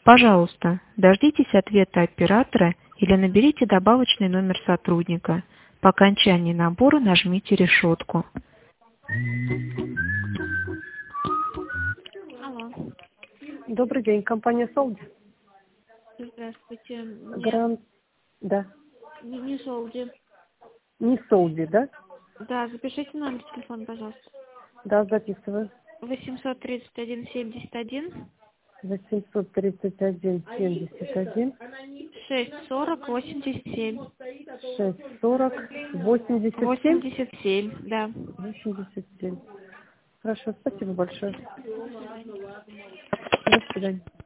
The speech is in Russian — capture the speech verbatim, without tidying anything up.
Пожалуйста, дождитесь ответа оператора или наберите добавочный номер сотрудника. По окончании набора нажмите решетку. Алло. Добрый день, компания Солди. Здравствуйте. Мне Гранд, да. не, не Солди. Не Солди, да? Да, запишите номер телефона, пожалуйста. Да, записываю. восемьсот тридцать один семьдесят один восемьсот тридцать один семьдесят один шесть сорок восемьдесят семь. шесть сорок восемьдесят семь восемьдесят семь, да. восемьдесят семь. Хорошо, спасибо большое. До свидания.